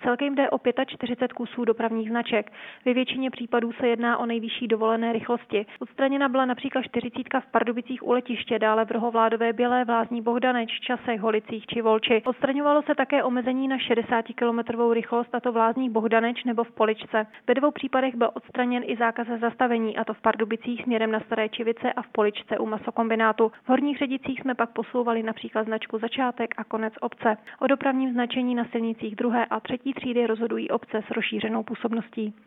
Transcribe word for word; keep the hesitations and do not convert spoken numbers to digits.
Celkem jde o čtyřicet pět kusů dopravních značek. Ve většině případů se jedná o nejvyšší dovolené rychlosti. Odstraněna byla například čtyřicítka v Pardubicích u letiště, dále v Rohovládové Bělé, v Lázní Bohdaneč, Časech, Holicích či Volči. Odstraňovalo se také omezení na šedesátikilometrovou rychlost, a to v Lázních Bohdaneč nebo v Poličce. Ve dvou případech byl odstraněn i zákaz zastavení, a to v Pardubicích směrem na Staré Čivice a v Poličce u masokombinátu. V Horních Řadicích jsme pak posouvali například značku Začátek a konec obce. O dopravním značení na silnicích druhé a třetí třídy rozhodují obce s rozšířenou působností.